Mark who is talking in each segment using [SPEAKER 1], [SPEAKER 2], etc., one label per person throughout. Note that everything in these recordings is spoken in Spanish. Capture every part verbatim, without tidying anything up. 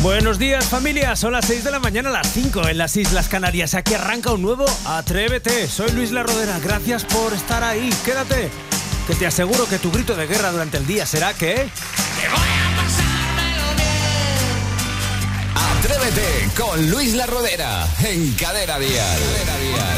[SPEAKER 1] Buenos días, familia. Son las seis de la mañana, las cinco en las Islas Canarias. Aquí arranca un nuevo Atrévete. Soy Luis La Rodera. Gracias por estar ahí. Quédate, que te aseguro que tu grito de guerra durante el día será que... ¡Me voy a pasármelo bien!
[SPEAKER 2] Atrévete con Luis La Rodera en Cadena Dial. Cadena Dial.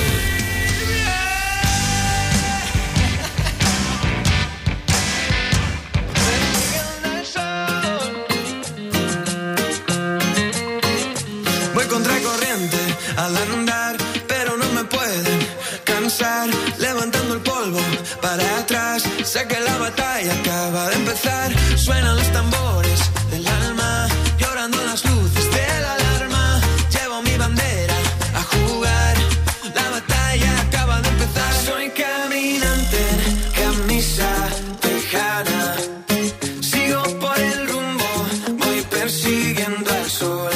[SPEAKER 3] Contracorriente al andar, pero no me pueden cansar, levantando el polvo para atrás. Sé que la batalla acaba de empezar. Suenan los tambores del alma, llorando las luces de la alarma. Llevo mi bandera a jugar, la batalla acaba de empezar. Soy caminante, camisa tejana, sigo por el rumbo, voy persiguiendo al sol.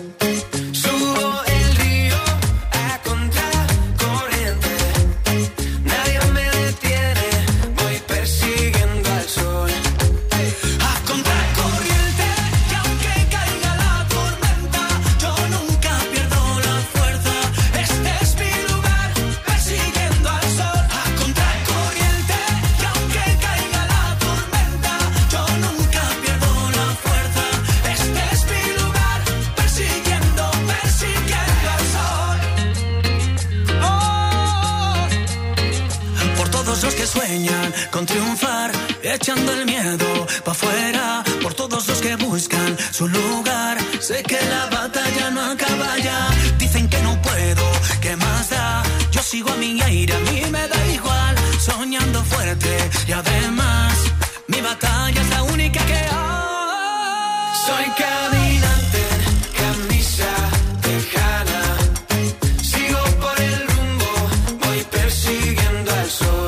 [SPEAKER 3] Sueñan con triunfar, echando el miedo pa' afuera. Por todos los que buscan su lugar, sé que la batalla no acaba ya. Dicen que no puedo, ¿qué más da? Yo sigo a mi aire, a mí me da igual. Soñando fuerte y además mi batalla es la única que hay. Soy caminante, camisa tejana, sigo por el rumbo, voy persiguiendo al sol.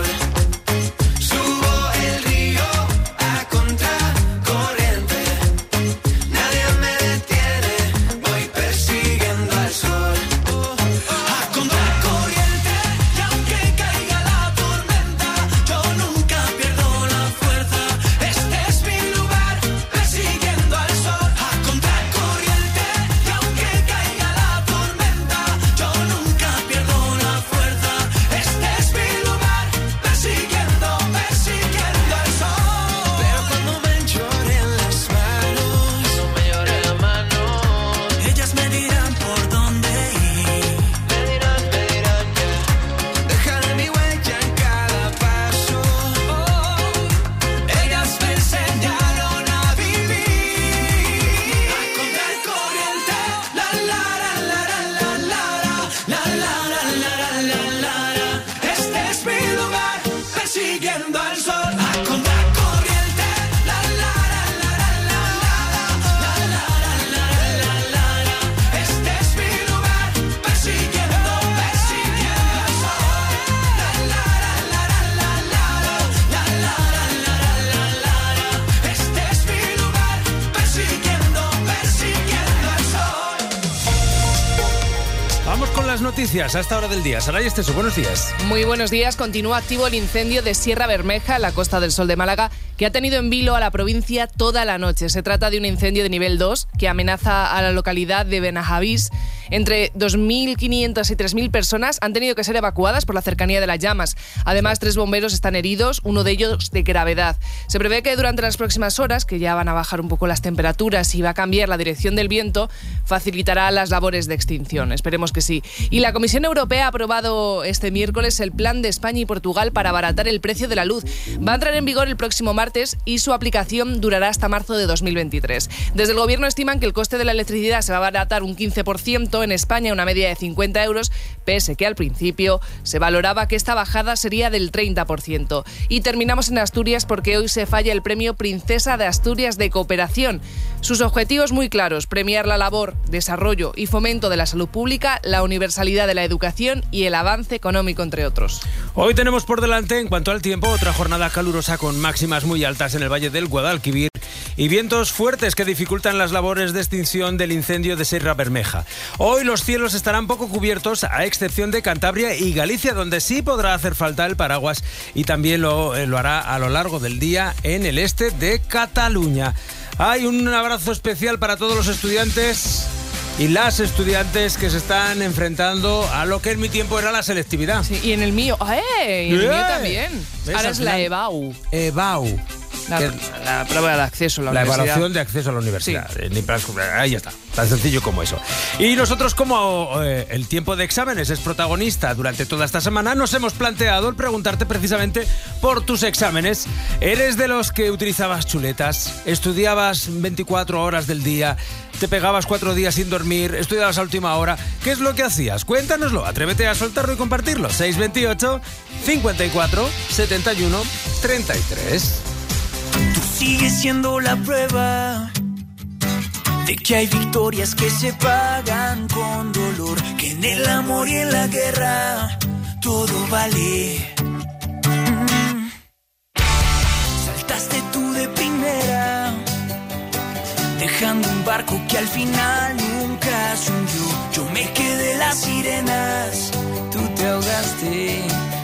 [SPEAKER 1] Noticias a esta hora del día. Saray Esteso, buenos días.
[SPEAKER 4] Muy buenos días. Continúa activo el incendio de Sierra Bermeja, en la Costa del Sol de Málaga, que ha tenido en vilo a la provincia toda la noche. Se trata de un incendio de nivel dos que amenaza a la localidad de Benajavís. Entre dos mil quinientas y tres mil personas han tenido que ser evacuadas por la cercanía de las llamas. Además, tres bomberos están heridos, uno de ellos de gravedad. Se prevé que durante las próximas horas, que ya van a bajar un poco las temperaturas y va a cambiar la dirección del viento, facilitará las labores de extinción. Esperemos que sí. Y la Comisión Europea ha aprobado este miércoles el plan de España y Portugal para abaratar el precio de la luz. Va a entrar en vigor el próximo martes y su aplicación durará hasta marzo de dos mil veintitrés. Desde el Gobierno estiman que el coste de la electricidad se va a abaratar un quince por ciento, en España una media de cincuenta euros, pese que al principio se valoraba que esta bajada sería del treinta por ciento. Y terminamos en Asturias porque hoy se falla el premio Princesa de Asturias de Cooperación. Sus objetivos muy claros: premiar la labor, desarrollo y fomento de la salud pública, la universalidad de la educación y el avance económico, entre otros.
[SPEAKER 1] Hoy tenemos por delante, en cuanto al tiempo, otra jornada calurosa con máximas muy altas en el Valle del Guadalquivir y vientos fuertes que dificultan las labores de extinción del incendio de Sierra Bermeja. Hoy los cielos estarán poco cubiertos, a excepción de Cantabria y Galicia, donde sí podrá hacer falta el paraguas, y también lo, lo hará a lo largo del día en el este de Cataluña. Hay un abrazo especial para todos los estudiantes y las estudiantes que se están enfrentando a lo que en mi tiempo era la selectividad.
[SPEAKER 4] Sí, y en el mío, ¡eh! Y en el mío también.
[SPEAKER 1] ¿Ves?
[SPEAKER 4] Ahora
[SPEAKER 1] Al
[SPEAKER 4] es la
[SPEAKER 1] final-
[SPEAKER 4] EBAU.
[SPEAKER 1] EBAU.
[SPEAKER 4] La,
[SPEAKER 1] que-
[SPEAKER 4] la prueba de acceso a la,
[SPEAKER 1] La
[SPEAKER 4] universidad.
[SPEAKER 1] evaluación de acceso a la universidad. Eh, ni para- Ahí ya está, tan sencillo como eso. Y nosotros, como eh, el tiempo de exámenes es protagonista durante toda esta semana, nos hemos planteado el preguntarte precisamente por tus exámenes. ¿Eres de los que utilizabas chuletas? ¿Estudiabas veinticuatro horas del día? ¿Te pegabas cuatro días sin dormir? ¿Estudiabas a última hora? ¿Qué es lo que hacías? Cuéntanoslo, atrévete a soltarlo y compartirlo. seis veintiocho, cincuenta y cuatro, setenta y uno, treinta y tres.
[SPEAKER 3] Tú sigues siendo la prueba de que hay victorias que se pagan con dolor, que en el amor y en la guerra todo vale. Mm. Saltaste tú de primera, dejando un barco que al final nunca se hundió. Yo me quedé las sirenas, tú te ahogaste.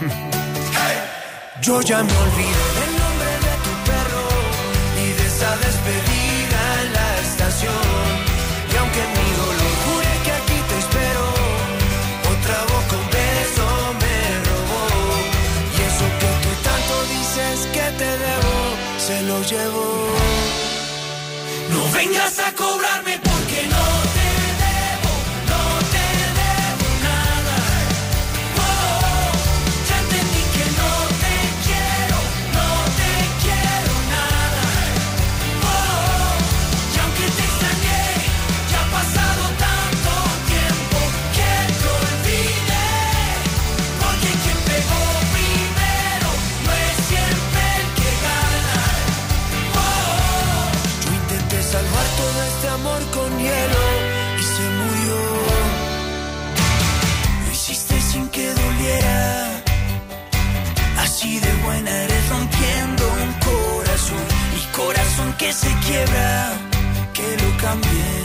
[SPEAKER 3] Yo ya me olvidé del nombre de tu perro y de esa despedida en la estación. Y aunque mi dolor jure que aquí te espero, otra boca un beso me robó. Y eso que tú tanto dices que te debo, se lo llevo. No vengas a cobrarme porque no te debo, no te debo nada. Oh, ya entendí que no te quiero, no te quiero nada. Oh, y aunque te extrañé, ya ha pasado tanto tiempo que te olvidé. Porque quien pegó primero no es siempre el que gana. Oh, yo intenté salvar todo este amor con hielo y se murió. Lo hiciste sin que doliera. Así de buena eres rompiendo un corazón. Mi corazón que se quiebra, que lo cambien.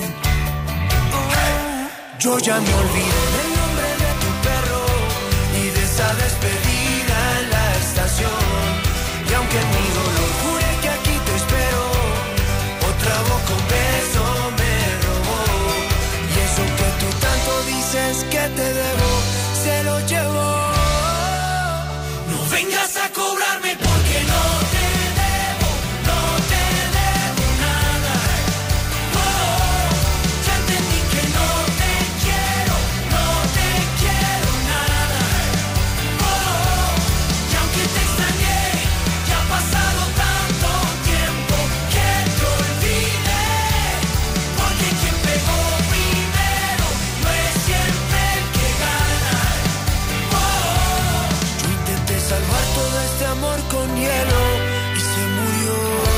[SPEAKER 3] Oh, yo ya me olvidé del nombre de tu perro y de esa despedida en la estación. Y aunque en mi dolor jure que aquí te espero, otra boca un beso me robó. Y eso que tú tanto dices que te debo, se lo llevo. No vengas a cobrarme porque no te debo, no te debo nada. Oh, ya entendí que no te quiero, no te quiero nada. Oh, y aunque te extrañé, ya ha pasado tanto tiempo que te olvidé. Porque quien pegó primero no es siempre el que gana. Oh, yo intenté salvar todo este amor con hielo y se murió.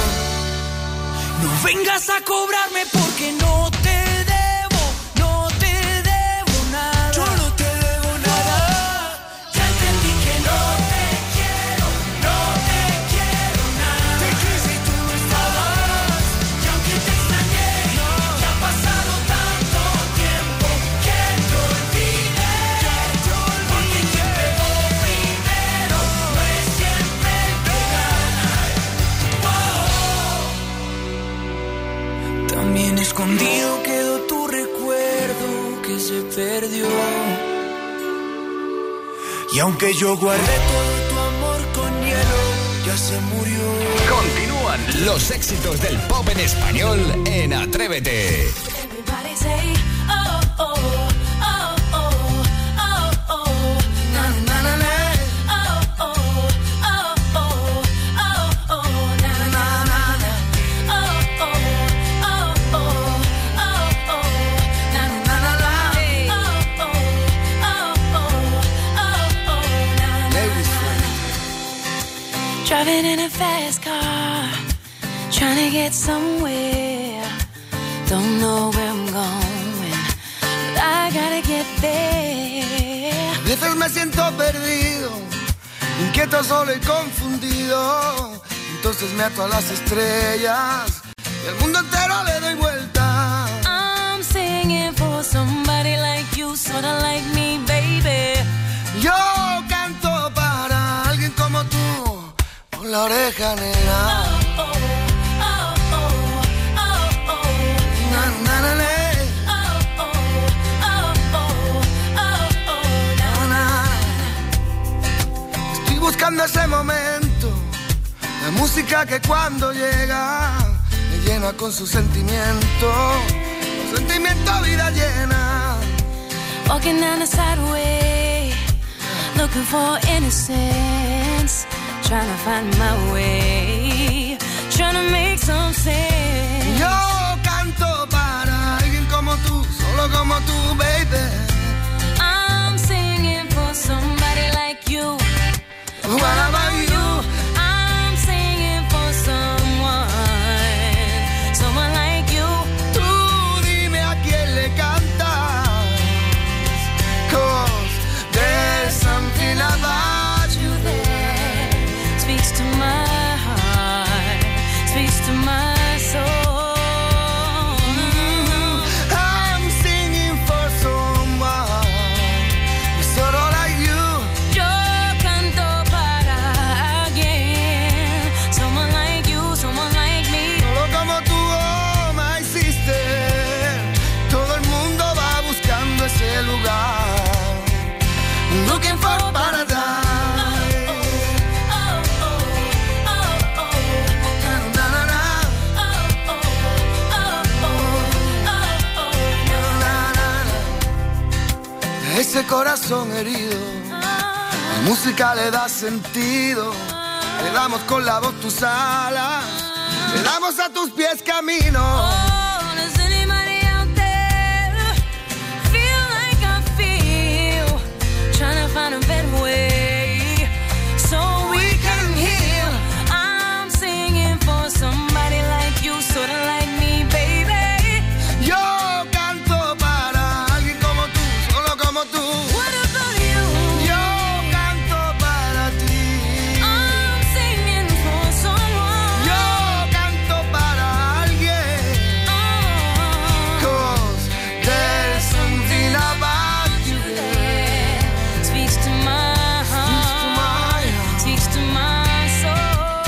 [SPEAKER 3] No vengas a cobrarme porque no te debo, no te debo nada. Yo no te debo nada. Ya entendí que no te quiero, no te quiero nada. Te quise y tú no estabas. Y aunque te extrañé, ya ha pasado tanto tiempo que te olvidé. Porque quien pegó primero no es siempre el que gana. Oh. También escondido quedó tu recuerdo que se perdió. Y aunque yo guardé todo tu amor con hielo, ya se murió.
[SPEAKER 2] Continúan los éxitos del pop en español en Atrévete.
[SPEAKER 5] Everybody say, oh, oh, oh, oh, oh, oh, na, na, na, na. Oh, oh, oh, oh, oh, oh, na, na, na, na. Oh, oh, oh, oh, oh, oh, na, na, na, na. Oh, oh, oh, oh, oh, oh, na, na, na. Driving in a fast car, trying to get somewhere. Don't know where I'm going, but I gotta get there.
[SPEAKER 6] A veces me siento perdido, inquieto, solo y confundido. Entonces me ato a las estrellas y al mundo entero le doy vuelta.
[SPEAKER 5] I'm singing for somebody like you, sorta like me, baby.
[SPEAKER 6] Yo canto para alguien como tú, por la oreja negra.
[SPEAKER 5] Oh, oh, oh, oh,
[SPEAKER 6] chica que cuando llega me llena con su sentimiento, con sentimiento vida llena.
[SPEAKER 5] Walking down the sideway, looking for innocence, trying to find my way, trying to make some sense.
[SPEAKER 6] Yo canto para alguien como tú, solo como tú, baby.
[SPEAKER 5] I'm singing for somebody like you.
[SPEAKER 6] What about you?
[SPEAKER 5] I'm singing for someone, someone like you.
[SPEAKER 6] Tú dime a quién le cantas, 'cause there's something about you
[SPEAKER 5] There speaks to my heart, speaks to my soul.
[SPEAKER 6] I'm singing for someone solo like you.
[SPEAKER 5] Yo canto para alguien, someone like you, someone like me.
[SPEAKER 6] Solo como tú, oh my sister. Todo el mundo va buscando ese lugar, looking for paradise. Na, na, na. Na, na, na. Ese corazón herido, la música le da sentido. Le damos con la voz tus alas, le damos a tus pies camino.
[SPEAKER 5] Oh, does anybody out there feel like I feel? Trying to find a better way so we can heal. I'm singing for somebody like you, sort of like me, baby.
[SPEAKER 6] Yo canto para alguien como tú, solo como tú.
[SPEAKER 5] What about you?
[SPEAKER 6] Yo canto para ti.
[SPEAKER 5] I'm singing for someone.
[SPEAKER 6] Yo canto para alguien.
[SPEAKER 5] Oh,
[SPEAKER 6] 'Cause there's something about you
[SPEAKER 5] there speaks to my heart, speaks to my soul.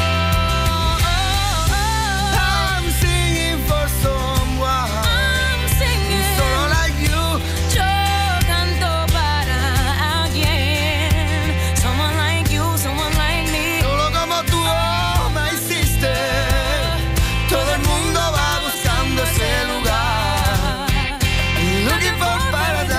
[SPEAKER 6] I'm singing for someone
[SPEAKER 5] I'm singing.
[SPEAKER 6] solo like you.
[SPEAKER 5] Yo canto para alguien, someone like you, someone like me.
[SPEAKER 6] Solo como tú, oh my sister. Todo el mundo va buscando ese lugar, looking for paradise.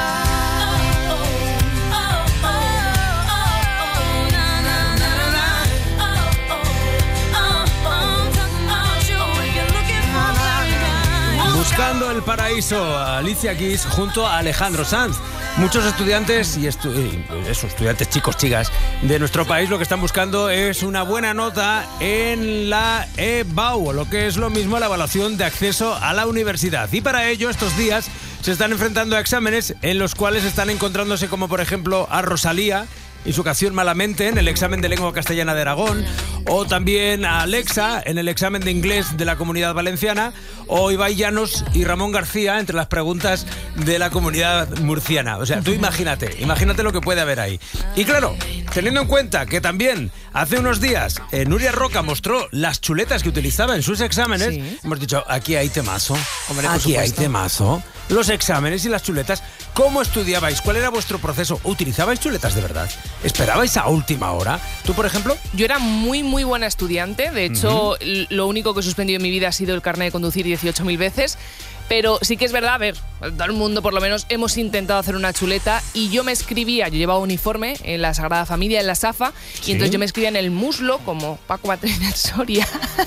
[SPEAKER 1] Buscando el paraíso, Alicia Keys junto a Alejandro Sanz. Muchos estudiantes y estu eh, eso, estudiantes chicos, chicas de nuestro país lo que están buscando es una buena nota en la E B A U, o lo que es lo mismo la evaluación de acceso a la universidad. Y para ello estos días se están enfrentando a exámenes en los cuales están encontrándose como por ejemplo a Rosalía y su canción Malamente en el examen de lengua castellana de Aragón, o también a Alexa en el examen de inglés de la Comunidad Valenciana, o Ibai Llanos y Ramón García entre las preguntas de la Comunidad Murciana. O sea, tú imagínate, imagínate lo que puede haber ahí. Y claro, teniendo en cuenta que también hace unos días eh, Nuria Roca mostró las chuletas que utilizaba en sus exámenes,
[SPEAKER 4] Sí.
[SPEAKER 1] hemos dicho, aquí hay temazo,
[SPEAKER 4] Hombre, por
[SPEAKER 1] aquí hay
[SPEAKER 4] supuesto.
[SPEAKER 1] temazo. Los exámenes y las chuletas, ¿cómo estudiabais? ¿Cuál era vuestro proceso? ¿Utilizabais chuletas de verdad? ¿Esperabais a última hora? ¿Tú, por ejemplo?
[SPEAKER 4] Yo era muy, muy buena estudiante. De hecho, l- lo único que he suspendido en mi vida ha sido el carnet de conducir dieciocho mil veces. Pero sí que es verdad, a ver, todo el mundo por lo menos hemos intentado hacer una chuleta y yo me escribía, yo llevaba uniforme en la Sagrada Familia, en la SAFA,
[SPEAKER 1] Sí.
[SPEAKER 4] y entonces yo me escribía en el muslo, como Paco Matrina en Soria,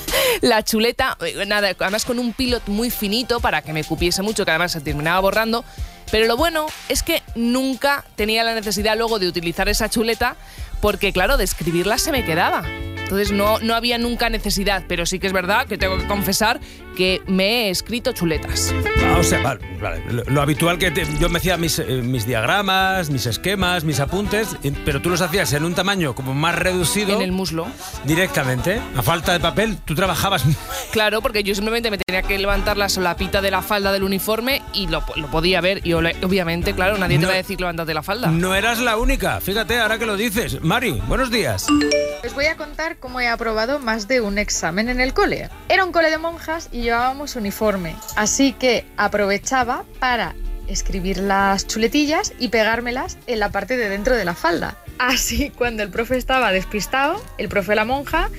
[SPEAKER 4] la chuleta, eh, nada, además con un pilot muy finito para que me cupiese mucho, que además se terminaba borrando. Pero lo bueno es que nunca tenía la necesidad luego de utilizar esa chuleta porque, claro, de escribirla se me quedaba. Entonces no, no había nunca necesidad, pero sí que es verdad que tengo que confesar que me he escrito chuletas.
[SPEAKER 1] Ah, o sea, vale, vale, lo, lo habitual que te- yo me hacía mis, eh, mis diagramas, mis esquemas, mis apuntes, eh, pero tú los hacías en un tamaño como más reducido.
[SPEAKER 4] En el muslo.
[SPEAKER 1] Directamente, a falta de papel, tú trabajabas.
[SPEAKER 4] Claro, porque yo simplemente me tenía que levantar la solapita de la falda del uniforme y lo, lo podía ver. Y ole- obviamente, claro, nadie te
[SPEAKER 1] No.
[SPEAKER 4] va a decir levántate la falda.
[SPEAKER 1] No eras la única, fíjate, ahora que lo dices. Mari, buenos días.
[SPEAKER 7] Os voy a contar cómo he aprobado más de un examen en el cole. Era un cole de monjas y llevábamos uniforme, así que aprovechaba para escribir las chuletillas y pegármelas en la parte de dentro de la falda. Así, cuando el profe estaba despistado, el profe de la monja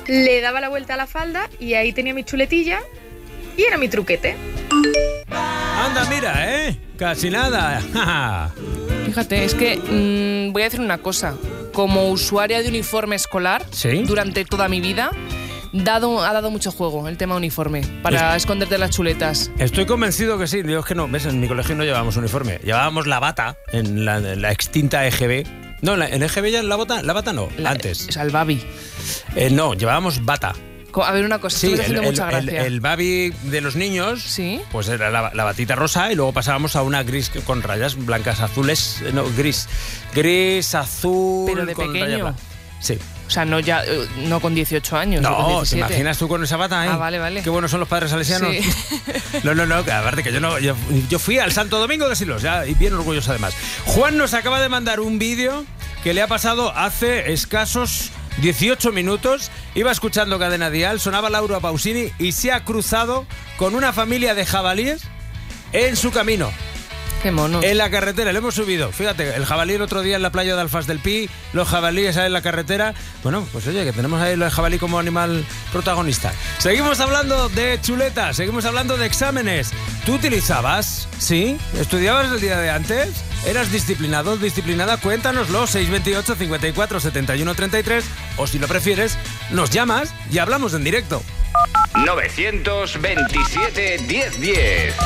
[SPEAKER 7] le daba la vuelta a la falda y ahí tenía mi chuletilla y era mi truquete.
[SPEAKER 1] Anda, mira, ¿eh? Casi nada.
[SPEAKER 4] Fíjate, es que mmm, voy a decir una cosa. Como usuaria de uniforme escolar,
[SPEAKER 1] ¿sí?
[SPEAKER 4] Durante toda mi vida, dado, ha dado mucho juego el tema uniforme para es... esconderte las chuletas.
[SPEAKER 1] Estoy convencido que sí. Digo, es que no, ves, en mi colegio no llevábamos uniforme. Llevábamos la bata en la, en la extinta E G B. No, en, la, en E G B ya la bata, la bata no,
[SPEAKER 4] la,
[SPEAKER 1] antes.
[SPEAKER 4] O sea, el babi.
[SPEAKER 1] Eh, no, llevábamos bata.
[SPEAKER 4] A ver, una cosa,
[SPEAKER 1] sí,
[SPEAKER 4] me está haciendo
[SPEAKER 1] el,
[SPEAKER 4] mucha
[SPEAKER 1] el,
[SPEAKER 4] gracia.
[SPEAKER 1] El, el babi de los niños,
[SPEAKER 4] ¿sí?
[SPEAKER 1] Pues era la, la batita rosa y luego pasábamos a una gris con rayas blancas, azules, no, gris. Gris, azul,
[SPEAKER 4] pero de
[SPEAKER 1] con
[SPEAKER 4] pequeño.
[SPEAKER 1] Raya, sí.
[SPEAKER 4] O sea, no ya no con dieciocho años.
[SPEAKER 1] No,
[SPEAKER 4] con
[SPEAKER 1] ¿te imaginas tú con esa bata? ¿eh?
[SPEAKER 4] Ah, vale, vale.
[SPEAKER 1] Qué buenos son los padres salesianos.
[SPEAKER 4] Sí.
[SPEAKER 1] No, no, no, aparte que yo no. Yo, yo fui al Santo Domingo de Silos, ya, y bien orgulloso además. Juan nos acaba de mandar un vídeo que le ha pasado hace escasos dieciocho minutos. Iba escuchando Cadena Dial, sonaba Laura Pausini y se ha cruzado con una familia de jabalíes en su camino.
[SPEAKER 4] Qué mono.
[SPEAKER 1] En la carretera, le hemos subido. Fíjate, el jabalí el otro día en la playa de Alfaz del Pi, los jabalíes ahí en la carretera. Bueno, pues oye, que tenemos ahí el jabalí como animal protagonista. Seguimos hablando de chuletas, seguimos hablando de exámenes. ¿Tú utilizabas? ¿Sí? ¿Estudiabas el día de antes? ¿Eras disciplinado, disciplinada? Cuéntanoslo, seis veintiocho, cincuenta y cuatro, setenta y uno, treinta y tres. O si lo prefieres, nos llamas y hablamos en directo.
[SPEAKER 2] nueve veintisiete, diez diez.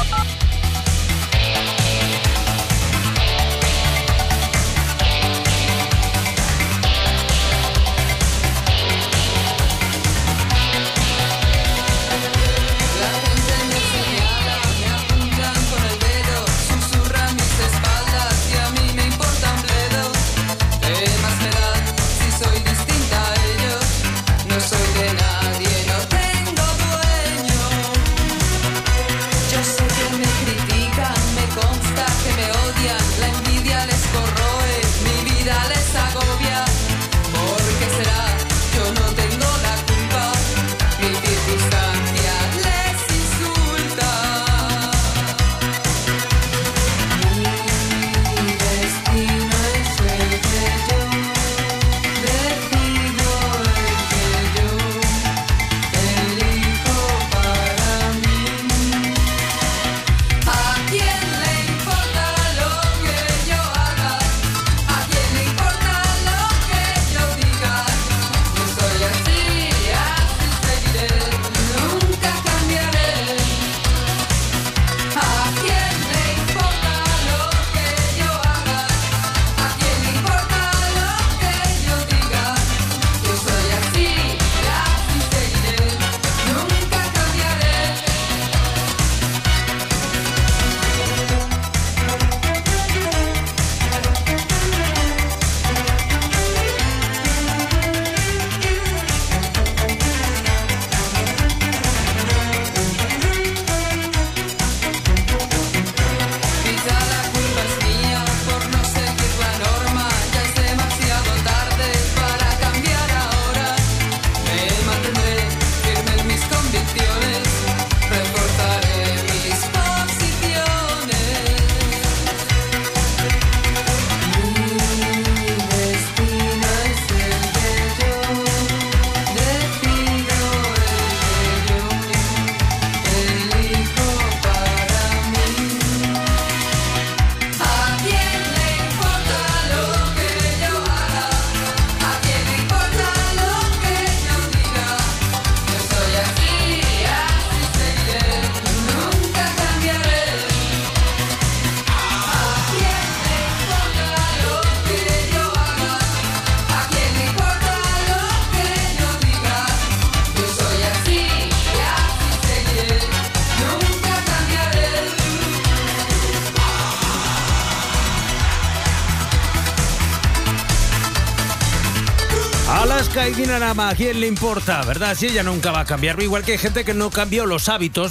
[SPEAKER 1] Alaska y Dinarama, ¿a quién le importa? ¿Verdad? Si ella nunca va a cambiar. Igual que hay gente que no cambió los hábitos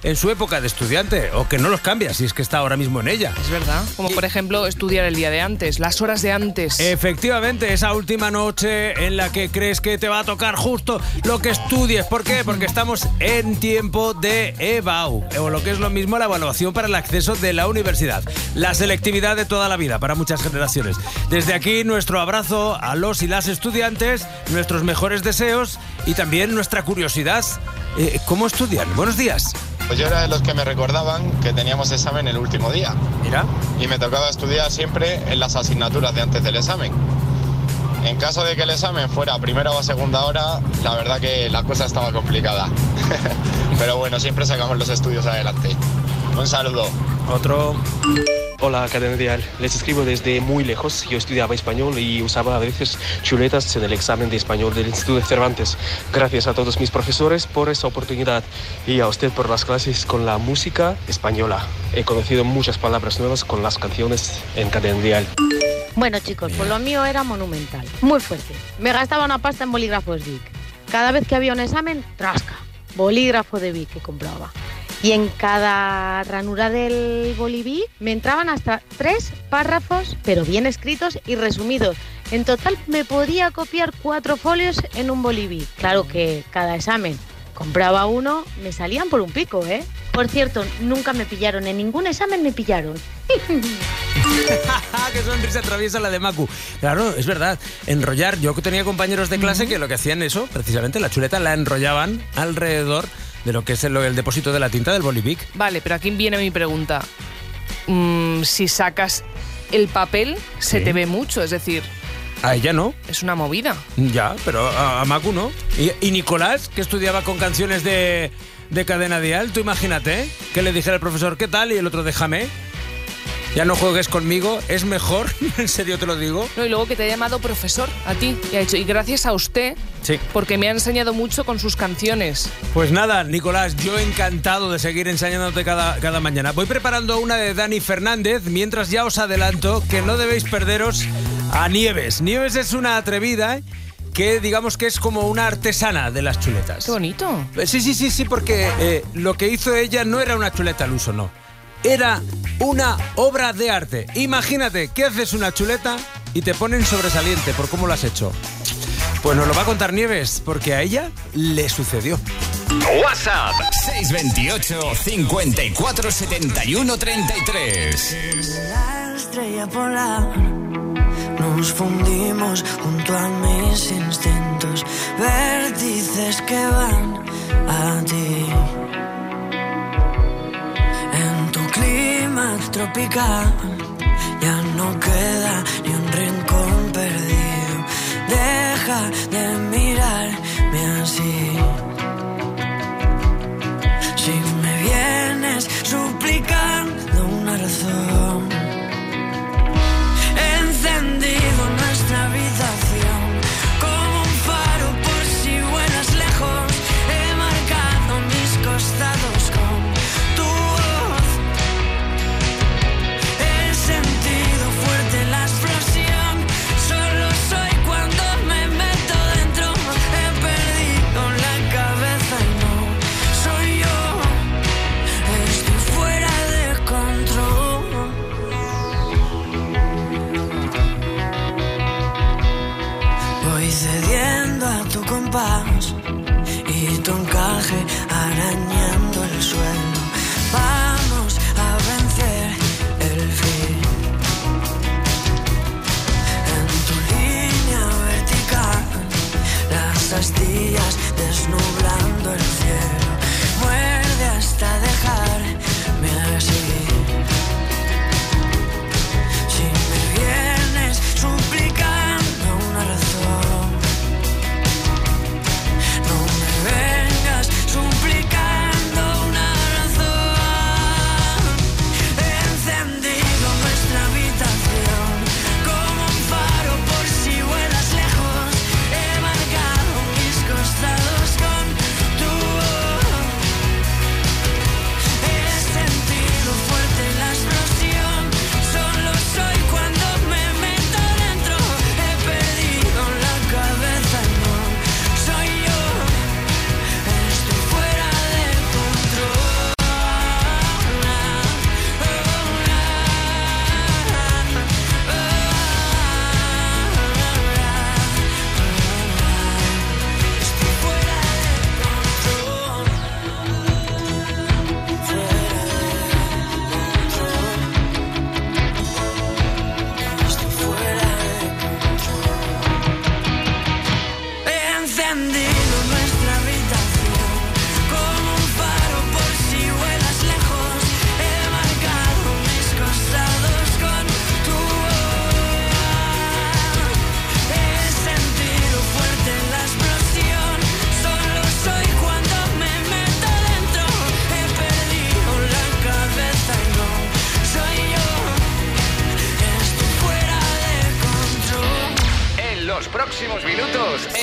[SPEAKER 1] en su época de estudiante, o que no los cambia si es que está ahora mismo en ella.
[SPEAKER 4] Es verdad. Como por ejemplo estudiar el día de antes, las horas de antes.
[SPEAKER 1] Efectivamente, esa última noche en la que crees que te va a tocar justo lo que estudies. ¿Por qué? Porque estamos en tiempo de E B A U, o lo que es lo mismo, la evaluación para el acceso de la universidad. La selectividad de toda la vida para muchas generaciones. Desde aquí, nuestro abrazo a los y las estudiantes, nuestros mejores deseos y también nuestra curiosidad. Eh, ¿Cómo estudian? Buenos días.
[SPEAKER 8] Pues yo era de los que me recordaban que teníamos examen el último día.
[SPEAKER 1] Mira.
[SPEAKER 8] Y me tocaba estudiar siempre en las asignaturas de antes del examen. En caso de que el examen fuera a primera o a segunda hora, la verdad que la cosa estaba complicada. Pero bueno, siempre sacamos los estudios adelante. Un saludo.
[SPEAKER 1] Otro.
[SPEAKER 9] Hola, Cadena Dial. Les escribo desde muy lejos. Yo estudiaba español y usaba a veces chuletas en el examen de español del Instituto de Cervantes. Gracias a todos mis profesores por esa oportunidad y a usted por las clases con la música española. He conocido muchas palabras nuevas con las canciones en Cadena Dial.
[SPEAKER 10] Bueno, chicos, pues lo mío era monumental, muy fuerte. Me gastaba una pasta en bolígrafos Bic. Cada vez que había un examen, trasca, bolígrafo de Bic que compraba. Y en cada ranura del bolivic me entraban hasta tres párrafos, pero bien escritos y resumidos. En total me podía copiar cuatro folios en un bolivic. Claro que cada examen compraba uno, me salían por un pico, ¿eh? Por cierto, nunca me pillaron, en ningún examen me pillaron.
[SPEAKER 1] ¡Qué sonrisa traviesa la de Macu! Claro, es verdad, enrollar. Yo tenía compañeros de clase que lo que hacían eso, precisamente la chuleta la enrollaban alrededor de lo que es el, el depósito de la tinta del bolivic.
[SPEAKER 4] Vale, pero aquí viene mi pregunta. Mm, si sacas el papel,
[SPEAKER 1] Sí.
[SPEAKER 4] se te ve mucho, es decir,
[SPEAKER 1] A ella no.
[SPEAKER 4] es una movida.
[SPEAKER 1] Ya, pero a, a Macu no. Y, y Nicolás, que estudiaba con canciones de, de Cadena Dial, tú imagínate que le dijera al profesor, ¿qué tal? Y el otro, déjame. Ya no juegues conmigo, es mejor, en serio te lo digo.
[SPEAKER 4] No, y luego que te ha llamado profesor a ti y ha dicho, y gracias a usted,
[SPEAKER 1] Sí.
[SPEAKER 4] porque me ha enseñado mucho con sus canciones.
[SPEAKER 1] Pues nada, Nicolás, yo encantado de seguir enseñándote cada, cada mañana. Voy preparando una de Dani Fernández, mientras ya os adelanto que no debéis perderos a Nieves. Nieves es una atrevida que digamos que es como una artesana de las chuletas.
[SPEAKER 4] Qué bonito.
[SPEAKER 1] Sí, sí, sí, sí, porque eh, lo que hizo ella no era una chuleta al uso, no. Era una obra de arte. Imagínate que haces una chuleta y te ponen sobresaliente por cómo lo has hecho. Pues nos lo va a contar Nieves, porque a ella le sucedió.
[SPEAKER 2] WhatsApp seis veintiocho, cincuenta y cuatro, setenta y uno, treinta y tres.
[SPEAKER 3] La estrella polar, nos fundimos junto a mis instintos, vértices que van a ti. En tu clima tropical ya no queda ni un rincón perdido. Deja de mirarme así. Si me vienes suplicando una razón, he encendido nuestra habitación como un faro por si vuelas lejos. He marcado mis costados con tu voz. He sentido fuerte la explosión.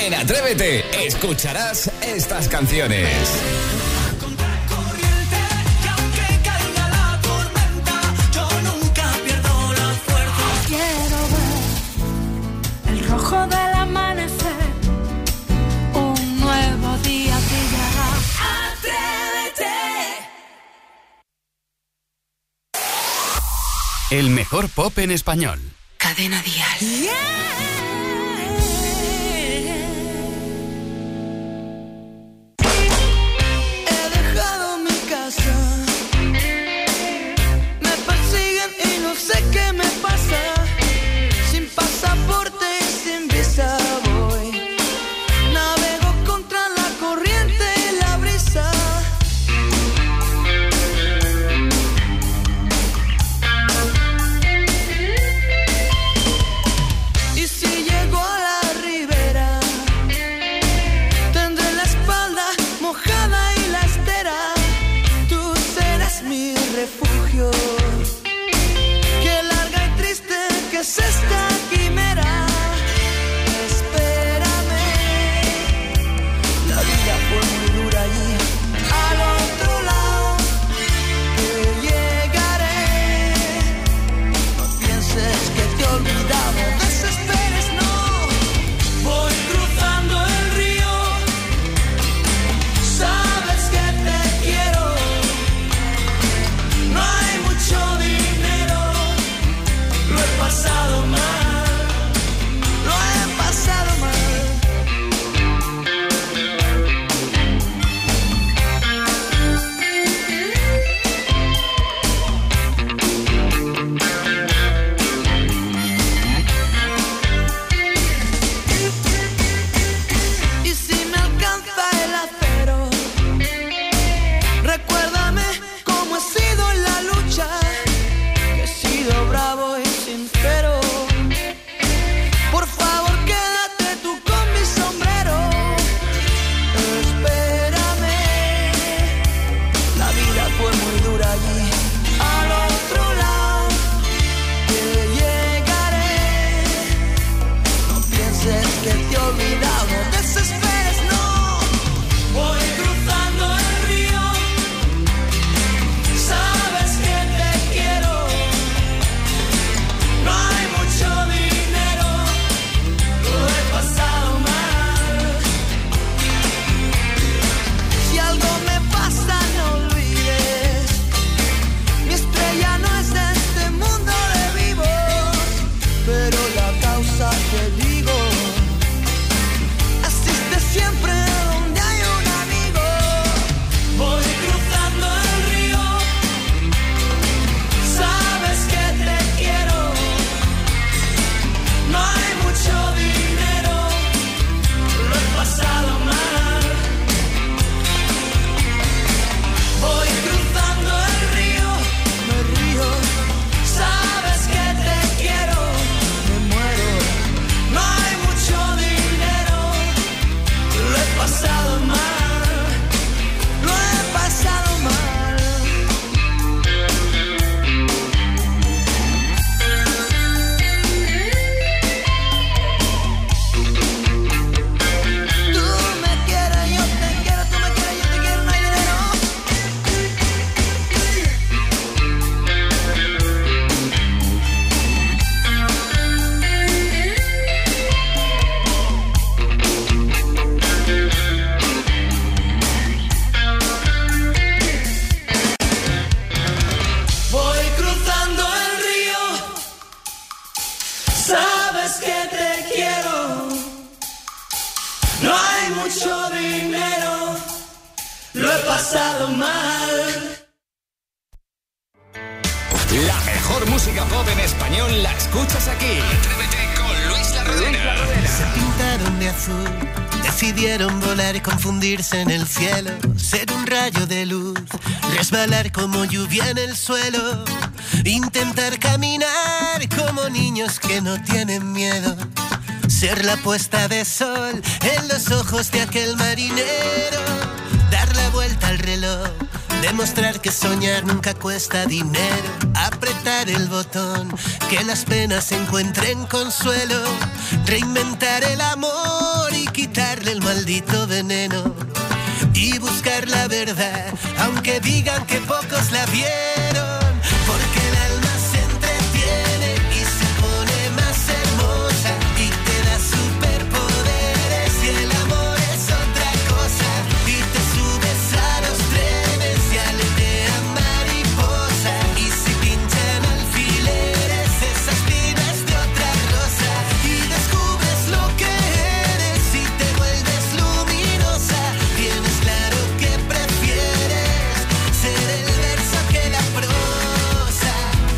[SPEAKER 2] En Atrévete escucharás estas canciones.
[SPEAKER 5] Rojo del amanecer, un nuevo día brillará. Atrévete.
[SPEAKER 11] El mejor pop en español.
[SPEAKER 5] Cadena Dial. Yeah.
[SPEAKER 3] He dejado mi casa, me persiguen y no sé qué me pasa. Sin pasaporte y sin visa voy, navego contra la corriente y la brisa. Y si llego a la ribera, tendré la espalda mojada y la estera. Tú serás mi refugio. Qué larga y triste que es esta quimera. Espérame, la vida fue muy dura allí. Al otro lado que llegaré. No pienses que te he olvidado, desesperes, no. Voy cruzando el río, sabes que te quiero. No hay mucho dinero, lo he pasado mal, lo he pasado mal. Y si me alcanza el acero, recuérdame cómo he sido en la lucha, que he sido bravo y sincero. Por favor, quédate tú con mi sombrero. Espérame, la vida fue muy dura allí. Al otro lado que llegaré. No pienses que te he olvidado, desesperes, no. Voy cruzando el río, sabes que te quiero. No hay mucho dinero, lo he pasado mal. Si algo me pasa, no olvides, mi estrella no es de este mundo de vivos, pero la causa que digo asiste siempre donde hay un amigo. Voy cruzando el río, sabes que te quiero. No hay mucho dinero, lo he pasado mal. Voy cruzando el río, me río, sabes que te quiero. Me muero, no hay mucho dinero, lo he pasado mal, lo he pasado mal. Tú me quieres, yo te quiero, tú me quieres, yo te quiero, no hay dinero. Voy cruzando el río, sabes que te quiero. No hay mucho dinero, lo he pasado mal.
[SPEAKER 2] La mejor música pop en español la escuchas aquí. Atrévete con Luis La Rodena.
[SPEAKER 12] Se pintaron de azul, decidieron volar y confundirse en el cielo, ser un rayo de luz, resbalar como lluvia en el suelo, intentar caminar como niños que no tienen miedo, ser la puesta de sol en los ojos de aquel marinero, dar la vuelta al reloj, demostrar que soñar nunca cuesta dinero, apretar el botón, que las penas encuentren consuelo, reinventar el amor y quitar el maldito veneno y buscar la verdad, aunque digan que pocos la vieron, porque el alma se entretiene y se pone más hermosa y te da superpoderes y el amor es otra cosa y te subes a los trenes y aletean mariposa y si pinchan alfileres esas espinas de otra rosa y descubres lo que eres y te vuelves luminosa. Tienes claro que prefieres ser el verso que la prosa.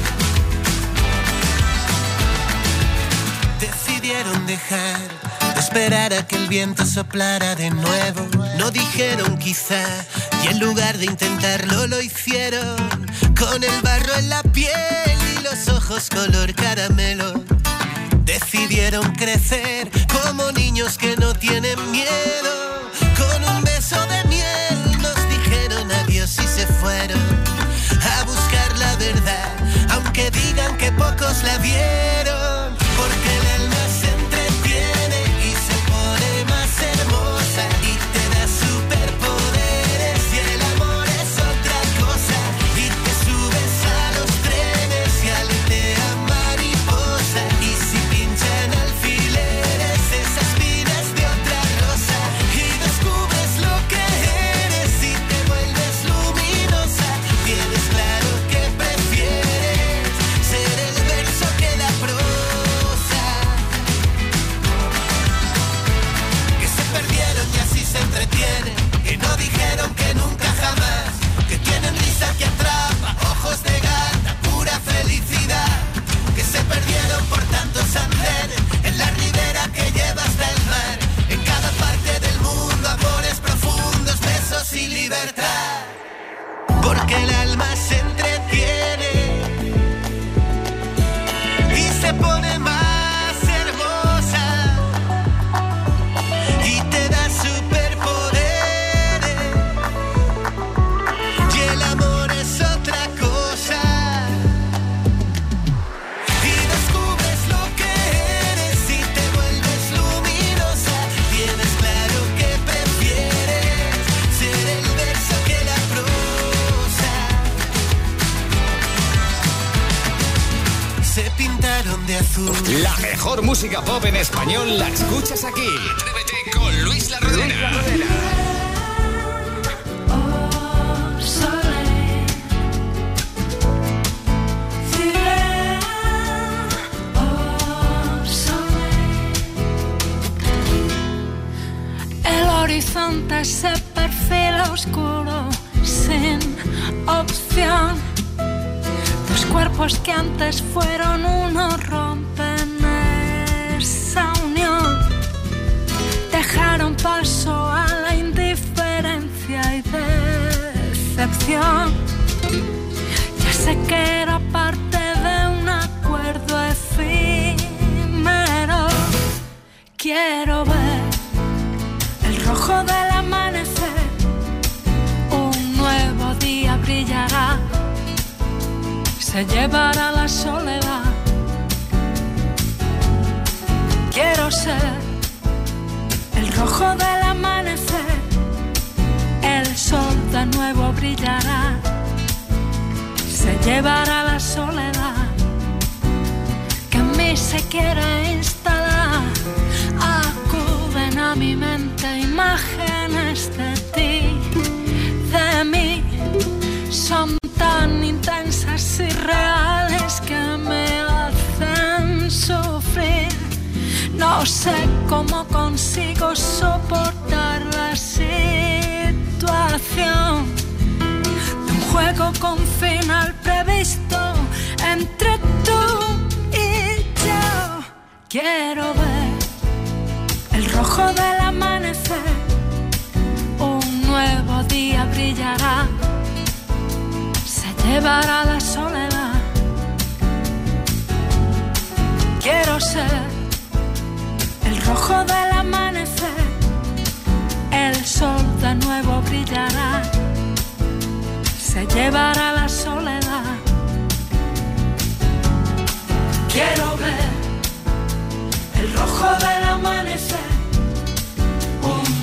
[SPEAKER 12] Decidieron dejar de esperar a que el viento soplara de nuevo. No dijeron quizá y en lugar de intentarlo lo hicieron con el barro en la piel y los ojos color caramelo. Decidieron crecer como niños que no tienen miedo. Con un beso de miel nos dijeron adiós y se fueron a buscar la verdad, aunque digan que pocos la vieron, porque el alma se entretiene y se pone más hermosa y te da superpoderes y el amor es otra cosa y te subes a los trenes y aletean mariposa y si pinchan alfileres esas espinas de otra rosa y descubres lo que eres y te vuelves luminosa. Tienes claro que prefieres ser el verso que la prosa, que se perdieron y así se entretienen, que no dijeron que nunca jamás, que tienen risa que atrapa, ojos de gata, pura felicidad, que se perdieron por tantos andenes en la ribera que lleva hasta el mar, en cada parte del mundo amores profundos, besos y libertad, porque el alma se entretiene y se pone más hermosa y te da superpoderes y el amor es otra cosa y descubres lo que eres y te vuelves luminosa. Tienes claro que prefieres ser el verso que la prosa. Se pintaron de azul.
[SPEAKER 2] La mejor música pop en español la escuchas aquí. Atrévete con Luis La Rodera.
[SPEAKER 5] El horizonte se perfila oscuro, sin opción. Dos cuerpos que antes fueron uno rompen esa unión. Dejaron paso a la indiferencia y decepción. Ya sé que era parte de un acuerdo efímero. Quiero ver el rojo del amanecer. Un nuevo día brillará. Se llevará la soledad. Quiero ser el rojo del amanecer. El sol de nuevo brillará. Se llevará la soledad que en mí se quiere instalar. Acuden a mi mente imágenes de ti, de mí. Son tan intensas y reales que me hacen sufrir. No sé cómo consigo soportar la situación de un juego con final previsto entre tú y yo. Quiero ver el rojo del amanecer. Un nuevo día brillará. Llevará la soledad. Quiero ser el rojo del amanecer. El sol de nuevo brillará. Se llevará la soledad. Quiero ver el rojo del amanecer. Un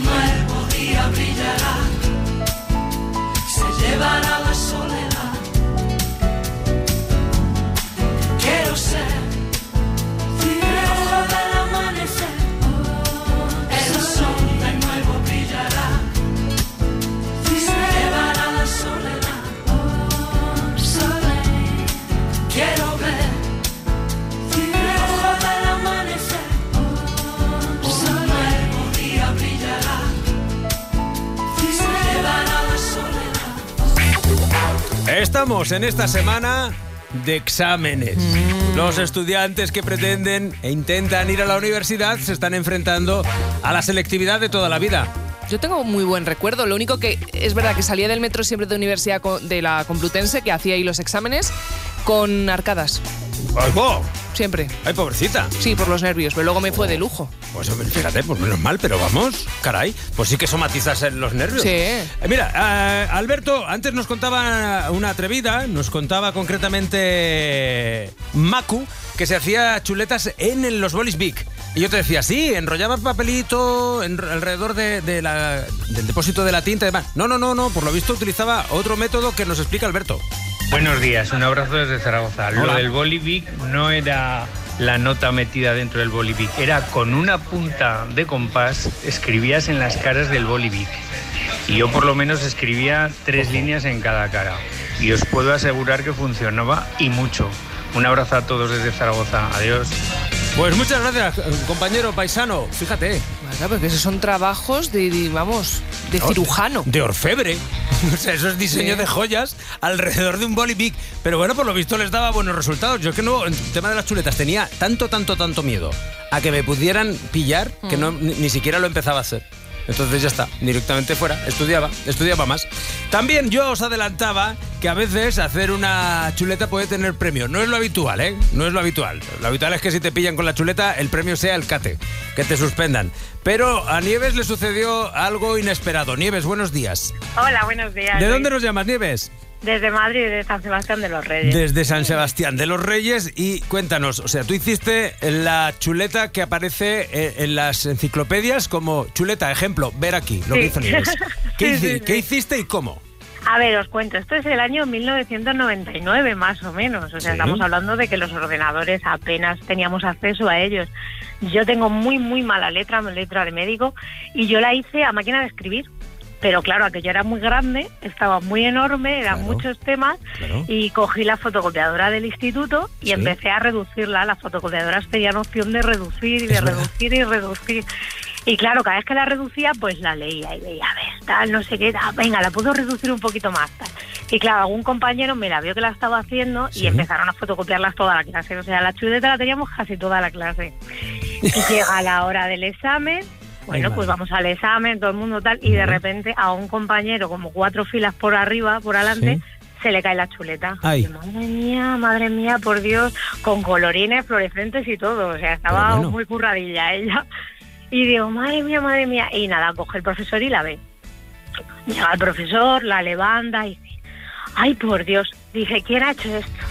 [SPEAKER 1] Estamos en esta semana de exámenes. Mm. Los estudiantes que pretenden e intentan ir a la universidad se están enfrentando a la selectividad de toda la vida.
[SPEAKER 4] Yo tengo muy buen recuerdo, lo único que es verdad que salía del metro siempre de Universidad de la Complutense, que hacía ahí los exámenes, con arcadas.
[SPEAKER 1] ¡Ay, wow!
[SPEAKER 4] Siempre.
[SPEAKER 1] ¡Ay, pobrecita!
[SPEAKER 4] Sí, por los nervios, pero luego me fue de lujo.
[SPEAKER 1] Pues fíjate, pues menos mal, pero vamos, caray, pues sí que somatizas los nervios.
[SPEAKER 4] Sí.
[SPEAKER 1] Eh, mira, eh, Alberto, antes nos contaba una atrevida, nos contaba concretamente Macu, que se hacía chuletas en los bolis Bic. Y yo te decía, sí, enrollaba papelito en, alrededor de, de la, del depósito de la tinta y demás. No, no, no, no, por lo visto utilizaba otro método que nos explica Alberto.
[SPEAKER 13] Buenos días, un abrazo desde Zaragoza.
[SPEAKER 1] Hola.
[SPEAKER 13] Lo del boli Bic no era la nota metida dentro del boli Bic, era con una punta de compás escribías en las caras del boli Bic. Y yo por lo menos escribía tres Ojo. líneas en cada cara. Y os puedo asegurar que funcionaba y mucho. Un abrazo a todos desde Zaragoza. Adiós.
[SPEAKER 1] Pues muchas gracias, compañero paisano. Fíjate.
[SPEAKER 4] Claro, porque esos son trabajos de, de vamos, de cirujano.
[SPEAKER 1] De orfebre. O sea, eso es diseño sí. de joyas alrededor de un boli Bic. Pero bueno, por lo visto les daba buenos resultados. Yo es que no, en el tema de las chuletas tenía tanto, tanto, tanto miedo a que me pudieran pillar que no, ni, ni siquiera lo empezaba a hacer. Entonces ya está, directamente fuera, estudiaba, estudiaba más. También yo os adelantaba que a veces hacer una chuleta puede tener premio. No es lo habitual, ¿eh? No es lo habitual. Lo habitual es que si te pillan con la chuleta, el premio sea el cate, que te suspendan. Pero a Nieves le sucedió algo inesperado. Nieves, buenos días.
[SPEAKER 14] Hola, buenos días.
[SPEAKER 1] ¿De dónde nos llamas, Nieves?
[SPEAKER 14] Desde Madrid, de San Sebastián de los Reyes.
[SPEAKER 1] Desde San Sebastián de los Reyes. Y cuéntanos, o sea, tú hiciste la chuleta que aparece en las enciclopedias como chuleta, ejemplo, ver aquí, lo
[SPEAKER 14] sí.
[SPEAKER 1] que hizo Nieves. ¿Qué,
[SPEAKER 14] sí,
[SPEAKER 1] hici-
[SPEAKER 14] sí,
[SPEAKER 1] ¿Qué
[SPEAKER 14] sí.
[SPEAKER 1] hiciste y cómo?
[SPEAKER 14] A ver, os cuento, esto es el año mil novecientos noventa y nueve, más o menos. O sea,
[SPEAKER 1] Sí.
[SPEAKER 14] estamos hablando de que los ordenadores apenas teníamos acceso a ellos. Yo tengo muy, muy mala letra, letra de médico, y yo la hice a máquina de escribir. Pero claro, aquello era muy grande, estaba muy enorme, eran
[SPEAKER 1] Claro,
[SPEAKER 14] muchos temas,
[SPEAKER 1] claro.
[SPEAKER 14] y cogí la fotocopiadora del instituto y
[SPEAKER 1] Sí.
[SPEAKER 14] empecé a reducirla. Las fotocopiadoras tenían opción de reducir y de
[SPEAKER 1] Es verdad.
[SPEAKER 14] reducir y reducir. Y claro, cada vez que la reducía, pues la leía y veía, a ver, tal, no sé qué, tal, venga, la puedo reducir un poquito más, tal. Y claro, algún compañero me la vio que la estaba haciendo
[SPEAKER 1] Sí.
[SPEAKER 14] y empezaron a fotocopiarlas toda la clase. O sea, la chuleta la teníamos casi toda la clase. Y llega la hora del examen. Bueno,
[SPEAKER 1] Ay,
[SPEAKER 14] pues
[SPEAKER 1] madre.
[SPEAKER 14] vamos al examen, todo el mundo tal, y de
[SPEAKER 1] Ujú.
[SPEAKER 14] repente a un compañero, como cuatro filas por arriba, por adelante,
[SPEAKER 1] Sí.
[SPEAKER 14] se le cae la chuleta.
[SPEAKER 1] Ay.
[SPEAKER 14] Y, madre mía, madre mía, por Dios, con colorines fluorescentes y todo. O sea, estaba
[SPEAKER 1] Pero bueno.
[SPEAKER 14] muy curradilla ella. Y digo, madre mía, madre mía. Y nada, coge el profesor y la ve. Llega el profesor, la levanta y dice, ay, por Dios, dice, ¿quién ha hecho esto?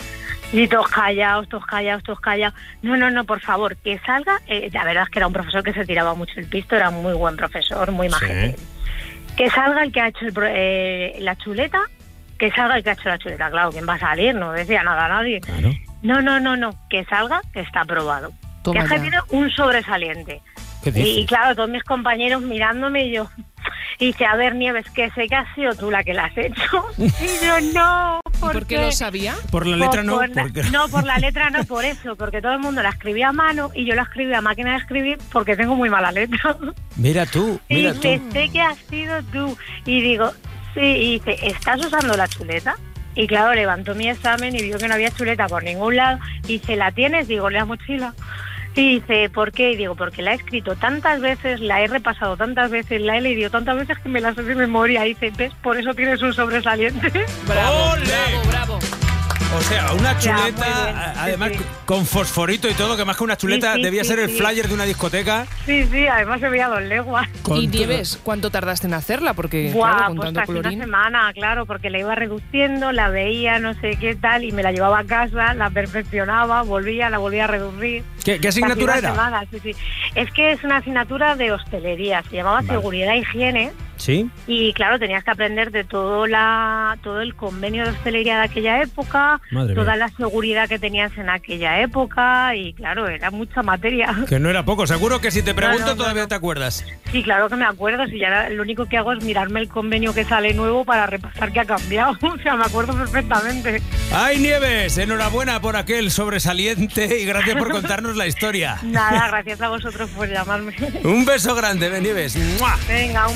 [SPEAKER 14] Y todos callados, todos callados, todos callados. No, no, no, por favor, que salga. Eh, la verdad es que era un profesor que se tiraba mucho el pisto, era un muy buen profesor, muy majete.
[SPEAKER 1] Sí.
[SPEAKER 14] Que salga el que ha hecho el pro- eh, la chuleta, que salga el que ha hecho la chuleta. Claro, ¿quién va a salir? No decía nada a nadie.
[SPEAKER 1] Claro.
[SPEAKER 14] No, no, no, no, que salga, que está aprobado.
[SPEAKER 4] Toma
[SPEAKER 14] que es que
[SPEAKER 4] ya.
[SPEAKER 14] tiene un sobresaliente.
[SPEAKER 1] ¿Qué
[SPEAKER 14] Y,
[SPEAKER 1] dices?
[SPEAKER 14] y claro, todos mis compañeros mirándome y yo, y dice, a ver, Nieves, que sé que has sido tú la que la has hecho. Y yo, no,
[SPEAKER 4] ¿Y
[SPEAKER 14] ¿por,
[SPEAKER 4] por qué lo sabía?
[SPEAKER 1] Por la letra
[SPEAKER 14] por-
[SPEAKER 1] no,
[SPEAKER 14] por la-
[SPEAKER 1] porque...
[SPEAKER 14] no, por la letra no, por eso, porque todo el mundo la escribía a mano y yo la escribía a máquina de escribir porque tengo muy mala letra.
[SPEAKER 1] Mira tú,
[SPEAKER 14] Y
[SPEAKER 1] mira tú.
[SPEAKER 14] dice, sé que has sido tú. Y digo, sí, y dice, ¿estás usando la chuleta? Y claro, levantó mi examen y vio que no había chuleta por ningún lado. Y dice, ¿la tienes? Digo, la mochila. Y dice, ¿por qué? Y digo, porque la he escrito tantas veces, la he repasado tantas veces, la he leído tantas veces que me la sé de memoria. Y dice, ¿ves? Por eso tienes un sobresaliente.
[SPEAKER 4] Bravo,
[SPEAKER 1] ¡Ole!
[SPEAKER 4] bravo, bravo.
[SPEAKER 1] O sea, una
[SPEAKER 14] Ya, muy
[SPEAKER 1] chuleta,
[SPEAKER 14] bien,
[SPEAKER 1] a-
[SPEAKER 14] sí,
[SPEAKER 1] además
[SPEAKER 14] sí.
[SPEAKER 1] con fosforito y todo, que más que una chuleta
[SPEAKER 14] Sí, sí,
[SPEAKER 1] debía
[SPEAKER 14] sí,
[SPEAKER 1] ser el
[SPEAKER 14] sí.
[SPEAKER 1] flyer de una discoteca.
[SPEAKER 14] Sí, sí, además se veía dos leguas.
[SPEAKER 1] con
[SPEAKER 4] ¿Y
[SPEAKER 1] todo.
[SPEAKER 4] Nieves, cuánto tardaste en hacerla? Porque,
[SPEAKER 14] Buah,
[SPEAKER 4] claro, con
[SPEAKER 14] pues
[SPEAKER 4] tanto
[SPEAKER 14] casi una
[SPEAKER 4] colorín.
[SPEAKER 14] semana, claro, porque la iba reduciendo, la veía, no sé qué tal, y me la llevaba a casa, la perfeccionaba, volvía, la volvía a reducir.
[SPEAKER 1] ¿Qué, qué asignatura
[SPEAKER 14] Casi
[SPEAKER 1] era?
[SPEAKER 14] una semana, sí, sí. Es que es una asignatura de hostelería, se llamaba
[SPEAKER 1] Vale.
[SPEAKER 14] Seguridad e Higiene,
[SPEAKER 1] Sí.
[SPEAKER 14] y claro, tenías que aprender de todo la todo el convenio de hostelería de aquella época,
[SPEAKER 1] Madre
[SPEAKER 14] toda
[SPEAKER 1] mía.
[SPEAKER 14] la seguridad que tenías en aquella época, y claro, era mucha materia.
[SPEAKER 1] Que no era poco, seguro que si te pregunto
[SPEAKER 14] No, no, no,
[SPEAKER 1] todavía
[SPEAKER 14] no.
[SPEAKER 1] te acuerdas.
[SPEAKER 14] Sí, claro que me acuerdo, si ya lo único que hago es mirarme el convenio que sale nuevo para repasar qué ha cambiado, o sea, me acuerdo perfectamente.
[SPEAKER 1] ¡Ay, Nieves! Enhorabuena por aquel sobresaliente y gracias por contarnos la historia.
[SPEAKER 14] Nada, gracias a vosotros por llamarme.
[SPEAKER 1] Un beso grande, Nieves. ¡Mua!
[SPEAKER 14] Venga, un besote.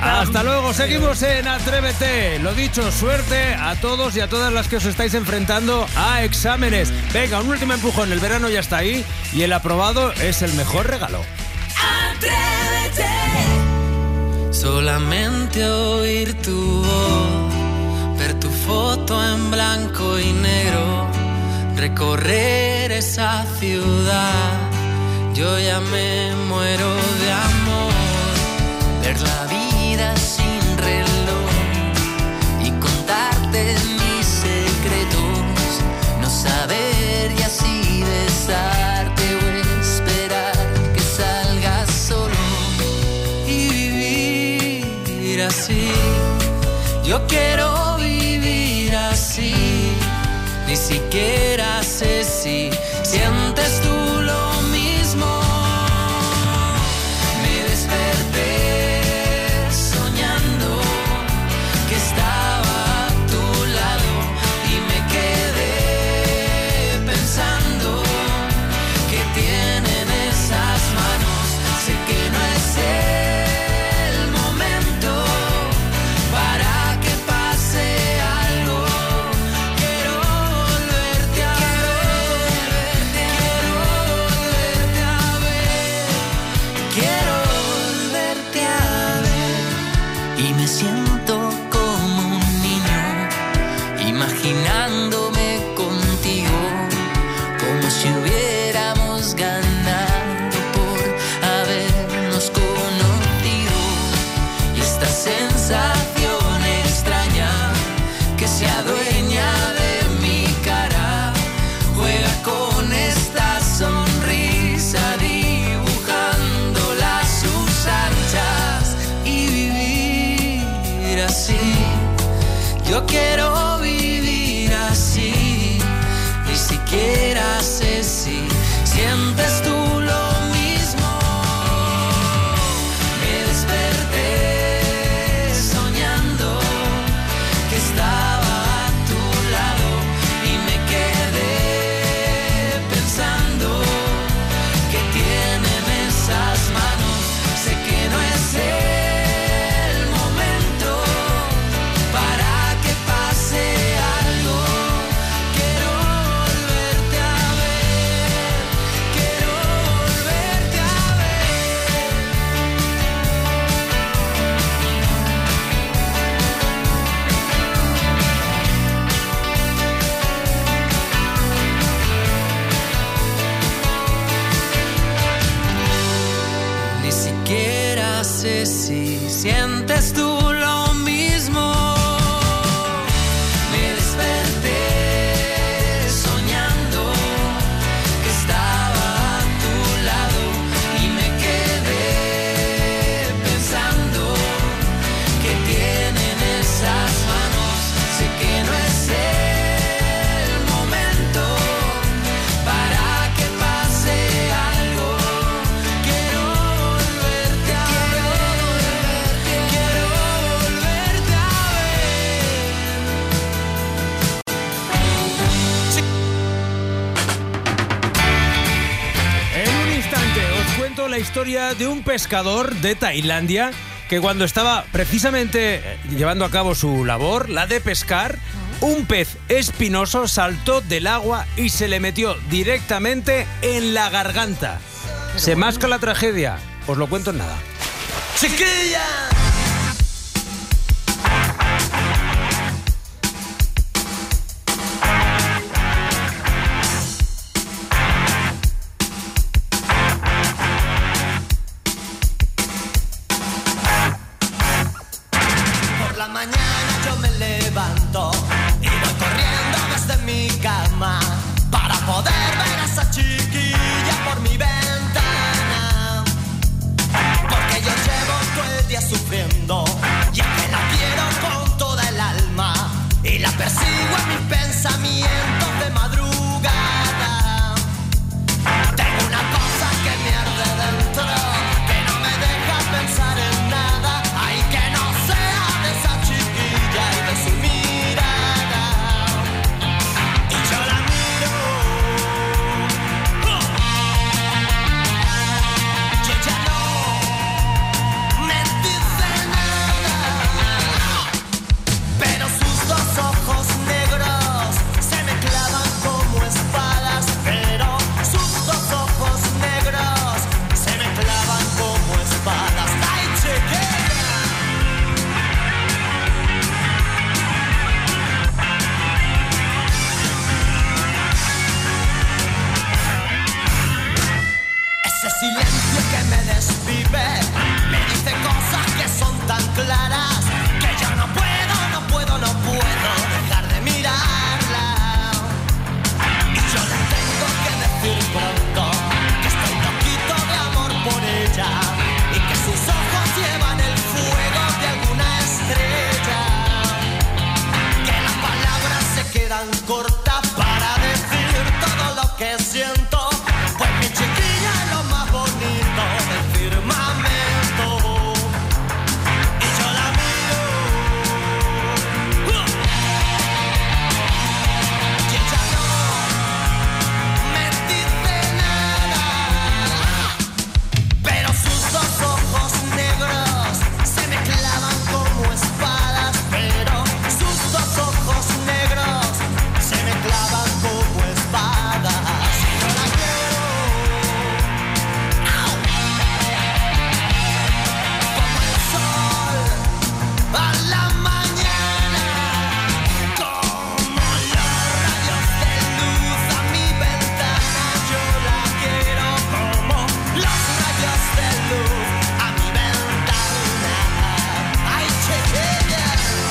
[SPEAKER 1] Hasta luego, seguimos en Atrévete. Lo dicho, suerte a todos y a todas las que os estáis enfrentando a exámenes. Venga, un último empujón, el verano ya está ahí y el aprobado es el mejor regalo.
[SPEAKER 3] Atrévete. Solamente oír tu voz, ver tu foto en blanco y negro, recorrer esa ciudad. Yo ya me muero de amor, ver la vida sin reloj y contarte mis secretos, no saber y así besarte o esperar que salgas solo y vivir así. Yo quiero vivir así, ni siquiera sé si sientes tú lo mismo. Me desperté soñando que estaba a tu lado y me quedé pensando que tienen esas manos. Sé que no es el momento para que pase algo. Quiero volverte a ver, quiero volverte a ver, quiero volverte a ver. Y me siento como un niño, imaginándome contigo, como si hubiéramos ganado por habernos conocido. Y esta sensación extraña que se adueña de mi cara, juega con esta sonrisa, dibujándola a sus anchas y vivir así. Yo quiero vivir así, ni siquiera sé si sientes tú lo mismo. Me desperté soñando que estaba a tu lado y me quedé pensando que tienen esas manos. Sé que no es el momento para que pase algo. Quiero volverte a ver, quiero volverte a ver. Ni siquiera sé si sientes tú lo mismo. Me desperté soñando que estaba a tu lado y me quedé pensando que tienen esas manos. Sé que no es el momento para que pase algo. Quiero volverte a ver, quiero volverte a
[SPEAKER 1] En un instante os cuento la historia de un pescador de Tailandia que cuando estaba precisamente eh, llevando a cabo su labor, la de pescar, un pez espinoso saltó del agua y se le metió directamente en la garganta. Se masca la tragedia. Os lo cuento en nada.
[SPEAKER 3] chiquilla. Por la mañana yo me levanto y voy corriendo desde mi cama para poder ver a esa chiquilla por mi ventana. Porque yo llevo todo el día sufriendo y es que la quiero con toda el alma y la persigo en mis pensamientos de madrugada. Tengo una cosa que me arde dentro, que no me deja pensar en nada. Ay, que no sea de esa chiquilla y de su mirada. Y yo la miro, ¡oh! Y ella no me dice nada.
[SPEAKER 15] me desvive. Me dice cosas que son tan claras que yo no puedo, no puedo, no puedo dejar de mirarla. Y yo le tengo que decir pronto que estoy loquito de amor por ella y que sus ojos llevan el fuego de alguna estrella. Que las palabras se quedan cortas para decir todo lo que siento. Pues mi chiquilla es lo más bonito del firmamento. Y yo la miro uh, y ella no me dice nada. Pero sus dos ojos negros se me clavan como espadas. Pero sus dos ojos negros se me clavan como espadas. Y yo la quiero ¡au! Como el sol a la mañana, como los rayos de luz a mi ventana. Yo la quiero como los rayos de luz a mi ventana. Ay, chiquilla.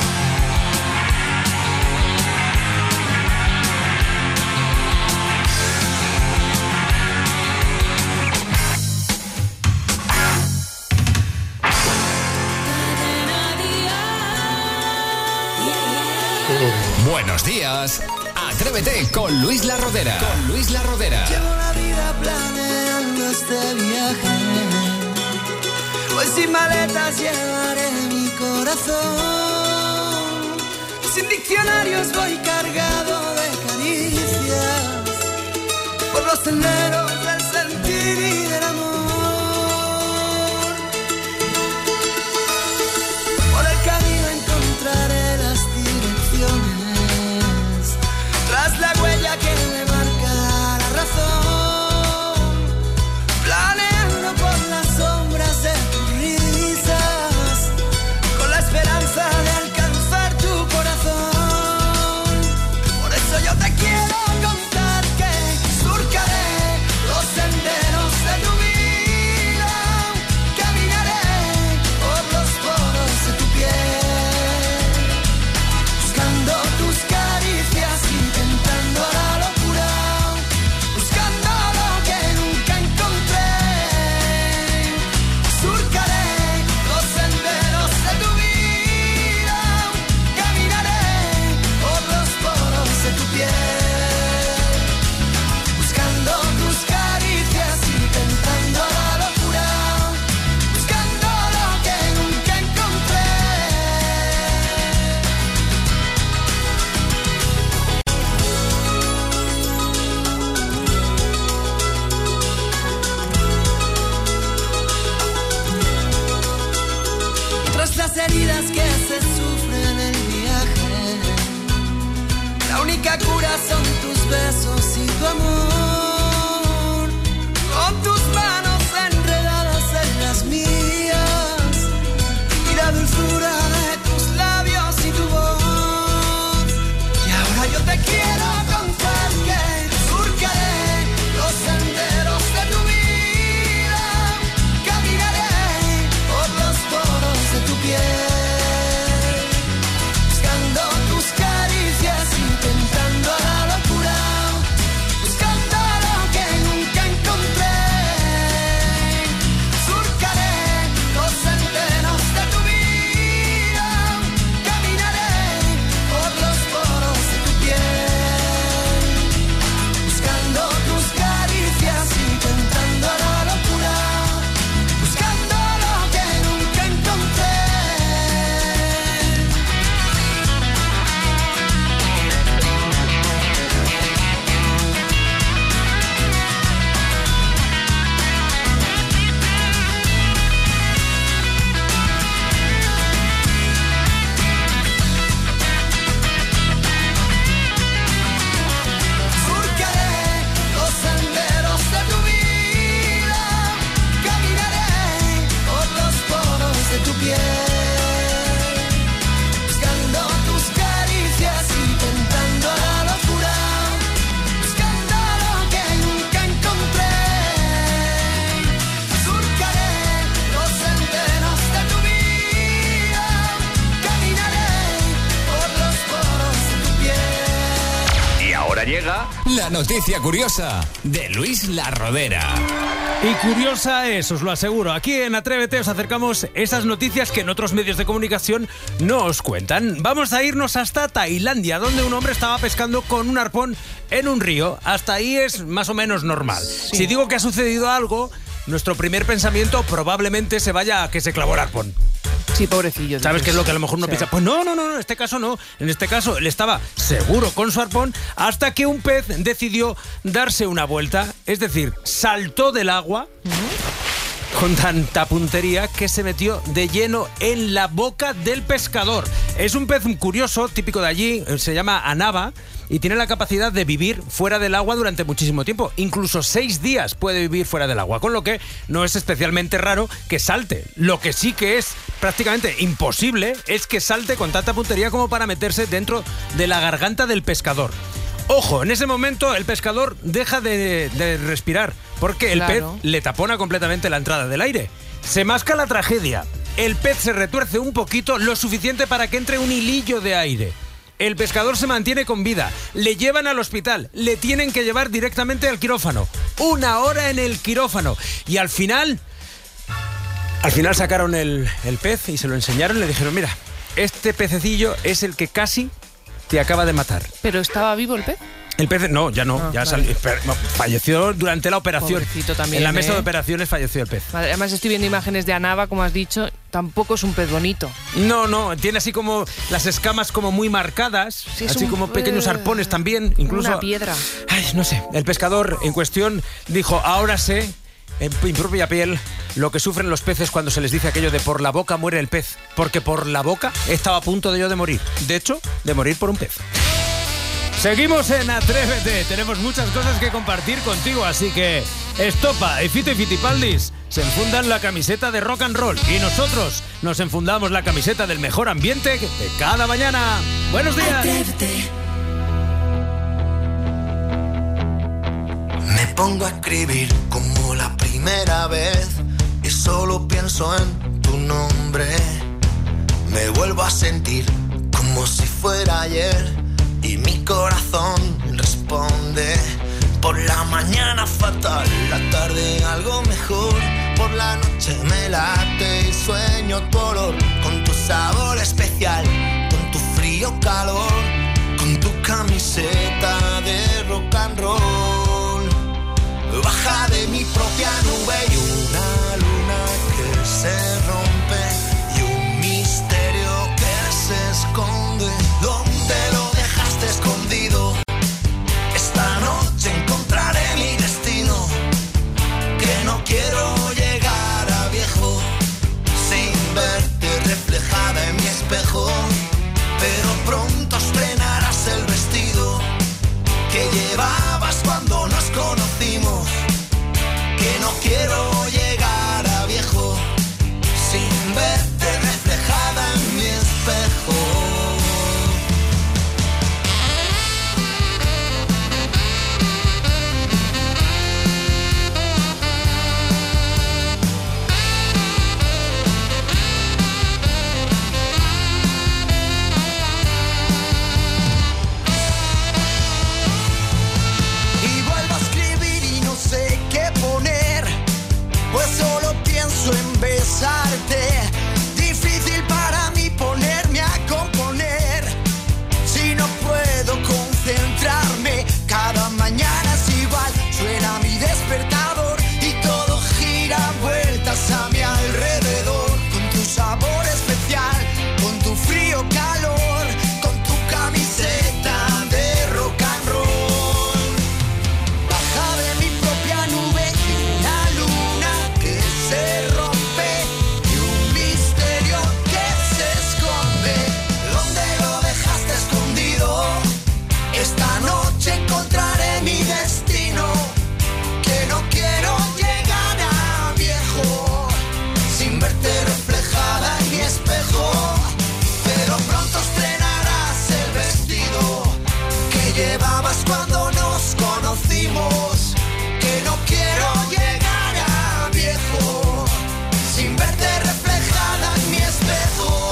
[SPEAKER 2] Buenos días. Atrévete con Luis La Rodera. Con Luis La Rodera.
[SPEAKER 15] Llevo la vida planeando este viaje. Hoy sin maletas llevaré mi corazón. Sin diccionarios voy cargado de caricias. Por los senderos del sentir y del amor. Por el camino encontraré las direcciones. Tras la huella que me marca la razón. Planeando por las sombras de tus risas. Con la esperanza de alcanzar tu corazón. Por eso yo te quiero contar que surcaré los senderos de tu vida. Caminaré por los poros de tu piel. Buscando tus caricias, intentando la locura. Buscando lo que nunca encontré. Surcaré los senderos de tu vida. Caminaré por los poros de tu piel. Buscando tus caricias, intentando la locura. Buscando lo que nunca encontré. Tras las heridas que se sufren en el viaje, la única cura son tus besos y tu amor. Con tus manos enredadas en las mías y la dulzura de tus labios y tu voz. Y ahora yo te quiero contar que surcaré los senderos de tu vida. Caminaré por los poros de tu piel. Buscando tus caricias, intentando la locura. Buscando
[SPEAKER 2] Ahora llega la noticia curiosa de Luis La Rodera.
[SPEAKER 1] Y curiosa es, os lo aseguro. Aquí en Atrévete os acercamos esas noticias que en otros medios de comunicación no os cuentan. Vamos a irnos hasta Tailandia, donde un hombre estaba pescando con un arpón en un río. Hasta ahí es más o menos normal. Sí. Si digo que ha sucedido algo, nuestro primer pensamiento probablemente se vaya a que se clavó el arpón.
[SPEAKER 4] Sí, pobrecillo.
[SPEAKER 1] ¿Sabes qué es lo que a lo mejor uno
[SPEAKER 4] sí.
[SPEAKER 1] piensa? Pues no, no, no, en este caso no. En este caso él estaba seguro con su arpón hasta que un pez decidió darse una vuelta. Es decir, saltó del agua uh-huh. con tanta puntería que se metió de lleno en la boca del pescador. Es un pez curioso, típico de allí, se llama anaba. Y tiene la capacidad de vivir fuera del agua durante muchísimo tiempo. Incluso seis días puede vivir fuera del agua. Con lo que no es especialmente raro que salte. Lo que sí que es prácticamente imposible es que salte con tanta puntería como para meterse dentro de la garganta del pescador. Ojo, en ese momento el pescador deja de, de respirar porque el
[SPEAKER 4] Claro.
[SPEAKER 1] pez le tapona completamente la entrada del aire. Se masca la tragedia. El pez se retuerce un poquito, lo suficiente para que entre un hilillo de aire. El pescador se mantiene con vida, le llevan al hospital, le tienen que llevar directamente al quirófano. Una hora en el quirófano. Y al final, al final sacaron el, el pez y se lo enseñaron y le dijeron, mira, este pececillo es el que casi te acaba de matar.
[SPEAKER 4] ¿Pero estaba vivo el pez?
[SPEAKER 1] El pez, no, ya no,
[SPEAKER 4] Ah,
[SPEAKER 1] ya
[SPEAKER 4] vale.
[SPEAKER 1] salió, falleció durante la operación.
[SPEAKER 4] Pobrecito también,
[SPEAKER 1] en la mesa
[SPEAKER 4] ¿eh?
[SPEAKER 1] de operaciones falleció el pez.
[SPEAKER 4] Madre, además estoy viendo imágenes de anaba, como has dicho, tampoco es un pez bonito.
[SPEAKER 1] No, no, tiene así como las escamas como muy marcadas,
[SPEAKER 4] Sí, es
[SPEAKER 1] así
[SPEAKER 4] un-
[SPEAKER 1] como pequeños
[SPEAKER 4] eh,
[SPEAKER 1] arpones también, incluso.
[SPEAKER 4] Una piedra.
[SPEAKER 1] Ay, no sé, el pescador en cuestión dijo, ahora sé, en mi propia piel, lo que sufren los peces cuando se les dice aquello de por la boca muere el pez, porque por la boca estaba a punto de yo de morir, de hecho, de morir por un pez. Seguimos en Atrévete, tenemos muchas cosas que compartir contigo, así que Estopa y Fito y Fitipaldis se enfundan la camiseta de rock and roll y nosotros nos enfundamos la camiseta del mejor ambiente de cada mañana. ¡Buenos días!
[SPEAKER 3] Atrévete. Me pongo a escribir como la primera vez y solo pienso en tu nombre. Me vuelvo a sentir como si fuera ayer y mi corazón responde. Por la mañana fatal, la tarde algo mejor. Por la noche me late y sueño tu olor, con tu sabor especial, con tu frío calor, con tu camiseta de rock and roll. Baja de mi propia nube y una luna que se rompe y un misterio que se esconde. ¿Dónde lo dejaste escondido? Esta noche encontraré mi destino, que no quiero llegar a viejo sin verte reflejada en mi espejo. Pero pronto estrenarás el vestido que llevabas cuando nos conocimos, que no quiero llegar a viejo sin verte reflejada en mi espejo. Y vuelvo a escribir y no sé qué poner, pues solo pienso en besarte. Difícil para mí ponerme a componer si no puedo concentrarme. Cada mañana es igual, suena mi despertador y todo gira vueltas a mi alrededor. Con tu sabor especial, con tu frío calor, con tu camiseta de rock and roll. Baja de mi propia nube y una luna que se rompe y un misterio que se esconde. ¿Dónde lo dejaste escondido? Esta noche encontraré mi destino, que no quiero llegar a viejo sin verte reflejada en mi espejo. Pero pronto estrenarás el vestido que llevabas cuando nos conocimos, que no quiero llegar a viejo sin verte reflejada en mi espejo.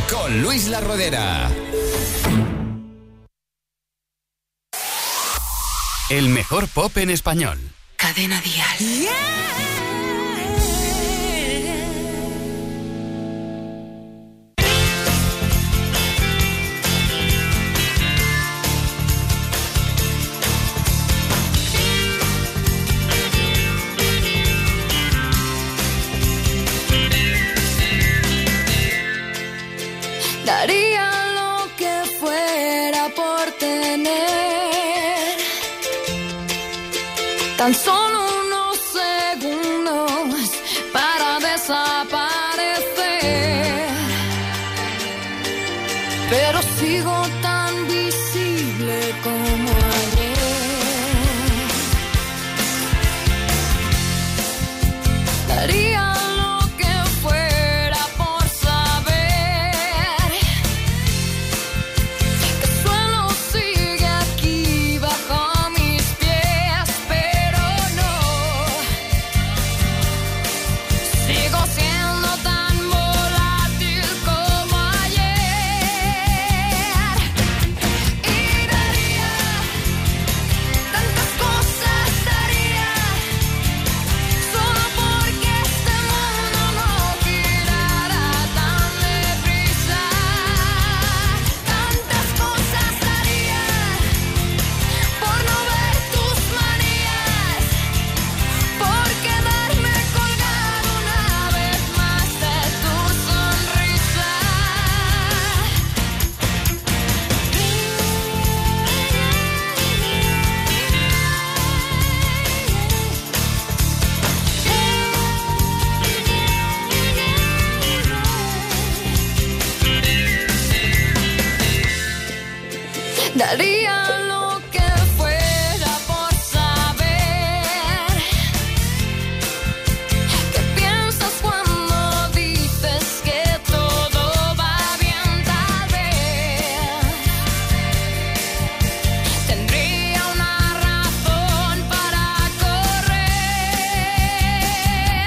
[SPEAKER 2] con Luis La Rodera.
[SPEAKER 11] El mejor pop en español.
[SPEAKER 16] Cadena Dial.
[SPEAKER 5] Daría lo que fuera por tener tan solo